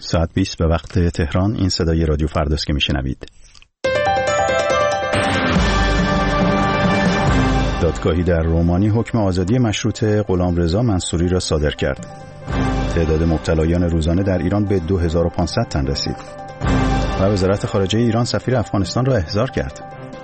ساعت 20 به وقت تهران. این صدای رادیو فرداست که میشنوید. دادگاهی در رومانی حکم آزادی مشروط غلامرضا منصوری را صادر کرد. تعداد مبتلایان روزانه در ایران به 2500 تن رسید. و وزارت خارجه ایران سفیر افغانستان را احضار کرد.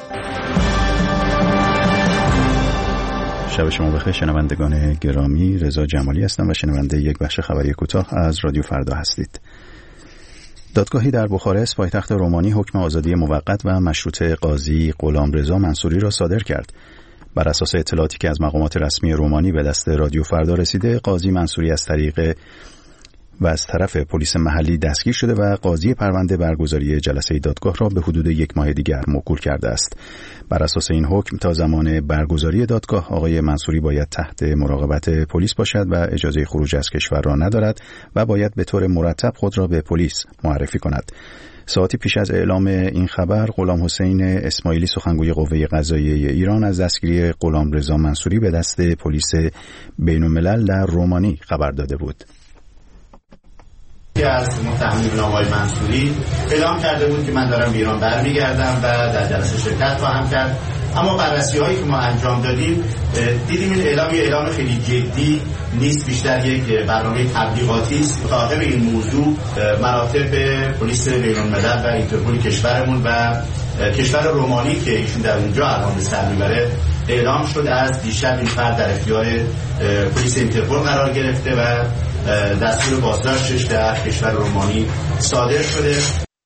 شب شما بخیر شنوندگان گرامی، رضا جمالی هستم و شنونده یک بخش خبری کوتاه از رادیو فردا هستید. دادگاهی در بخارست پایتخت رومانی حکم آزادی موقت و مشروط قاضی غلامرضا منصوری را صادر کرد. بر اساس اطلاعاتی که از مقامات رسمی رومانی به دست رادیو فردا رسیده، قاضی منصوری از طرف پلیس محلی دستگیر شده و قاضی پرونده برگزاری جلسه دادگاه را به حدود 1 ماه دیگر موکول کرده است. بر اساس این حکم تا زمان برگزاری دادگاه آقای منصوری باید تحت مراقبت پلیس باشد و اجازه خروج از کشور را ندارد و باید به طور مرتب خود را به پلیس معرفی کند. ساعتی پیش از اعلام این خبر، غلام حسین اسماعیلی سخنگوی قوه قضاییه ایران از دستگیری غلامرضا منصوری به دست پلیس بین‌الملل در رومانی خبر داده بود. از متهم آقای منصوری اعلام کرده بود که من دارم به ایران برمیگردم و در جلسه شرکت خواهم کرد، اما بررسی هایی که ما انجام دادیم دیدیم این اعلام خیلی جدی نیست، بیشتر یک برنامه تبلیغاتی است. مطابق این موضوع مراتب پلیس بین‌الملل و اینترپل کشورمون و کشور رومانی که ایشون در اونجا الان به سر میبره اعلام شد از دیشب این فرد در اختیار پلیس اینترپل قرار گرفته و دستور بازداشتش در کشور رومانی صادر شده.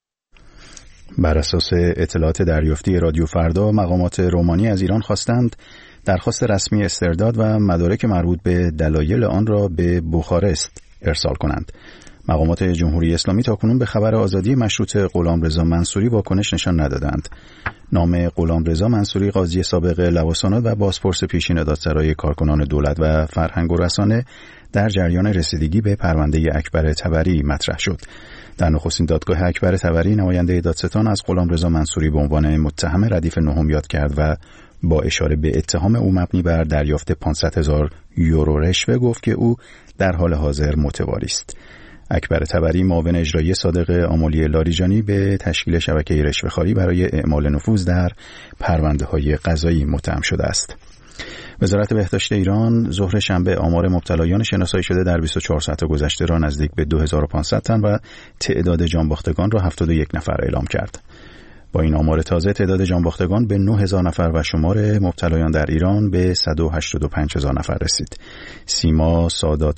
بر اساس اطلاعات دریافتی رادیو فردا، مقامات رومانی از ایران خواستند درخواست رسمی استرداد و مدارک مربوط به دلایل آن را به بخارست ارسال کنند. مقامات جمهوری اسلامی تاکنون به خبر آزادی مشروط غلامرضا منصوری واکنش نشان ندادند. نام غلامرضا منصوری قاضی سابق لواسانات و بازپرس پیشین دادسرای کارکنان دولت و فرهنگ و رسانه در جریان رسیدگی به پرونده اکبر طبری مطرح شد. در نخستین دادگاه اکبر طبری نماینده دادستان از غلامرضا منصوری به عنوان متهم ردیف نهم یاد کرد و با اشاره به اتهام او مبنی بر دریافت 500,000 یورو رشوه گفت که او در حال حاضر متواری است. اکبر طبری معاون اجرایی صادق آملی لاریجانی به تشکیل شبکه رشوه‌خواری برای اعمال نفوذ در پرونده‌های قضایی متهم شده است. وزارت بهداشت ایران ظهر شنبه آمار مبتلایان شناسایی شده در 24 ساعت گذشته را نزدیک به 2500 تن و تعداد جانباختگان را 71 نفر اعلام کرد. با این آمار تازه تعداد جانباختگان به 9000 نفر و شمار مبتلایان در ایران به 185,000 نفر رسید. سیما سادات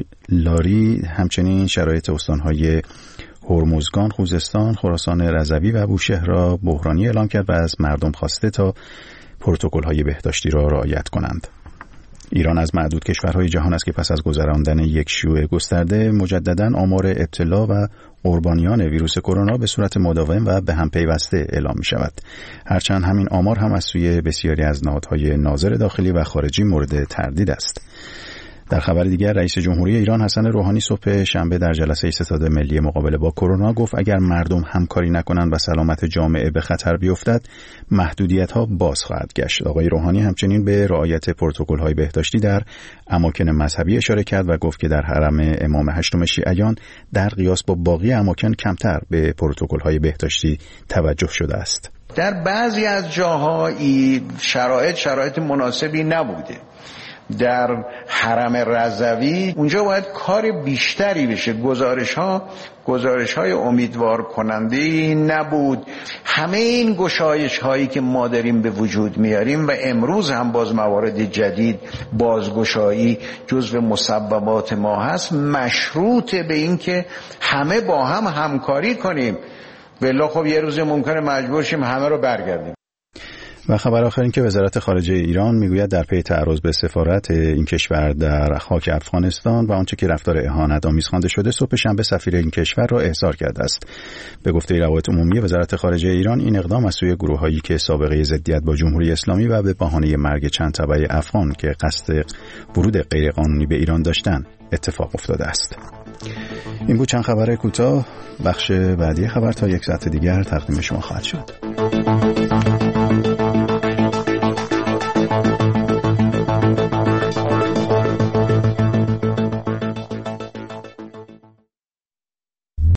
لاری همچنین شرایط استانهای هرمزگان، خوزستان، خراسان رضوی و بوشهر را بحرانی اعلام کرد و از مردم خواسته تا پروتکل‌های بهداشتی را رعایت کنند. ایران از معدود کشورهای جهان است که پس از گذراندن یک شیوع گسترده مجدداً آمار ابتلا و قربانیان ویروس کرونا به صورت مداوم و به هم پیوسته اعلام می شود. هرچند همین آمار هم از سوی بسیاری از نهادهای ناظر داخلی و خارجی مورد تردید است. در خبر دیگر، رئیس جمهوری ایران حسن روحانی صبح شنبه در جلسه ستاد ملی مقابله با کرونا گفت اگر مردم همکاری نکنند و سلامت جامعه به خطر بیفتد، محدودیت‌ها باز خواهد گشت. آقای روحانی همچنین به رعایت پروتکل‌های بهداشتی در اماکن مذهبی اشاره کرد و گفت که در حرم امام هشتم شیعیان در قیاس با باقی اماکن کمتر به پروتکل‌های بهداشتی توجه شده است. در بعضی از جاها شرایط مناسبی نبوده. در حرم رضوی اونجا باید کار بیشتری بشه. گزارش های امیدوار کننده نبود. همه این گشایش هایی که ما داریم به وجود میاریم و امروز هم باز موارد جدید بازگشایی جزو مسببات ما هست، مشروط به این که همه با هم همکاری کنیم، ولی خب یه روز ممکنه مجبور شیم همه رو برگردیم. و خبر آخر این که وزارت خارجه ایران میگوید در پی تعرض به سفارت این کشور در خاک افغانستان و آنچه که رفتار اهانت‌آمیز خوانده شده، صبح شنبه سفیر این کشور را احضار کرده است. به گفته روابط عمومی وزارت خارجه ایران، این اقدام از سوی گروه‌هایی که سابقه ضدیت با جمهوری اسلامی و به بهانه مرگ چند تبع افغان که قصد ورود غیرقانونی به ایران داشتند اتفاق افتاده است. این بود چند خبر کوتاه. بخش بعدی خبر تا یک ساعت دیگر تقدیم شما خواهد شد.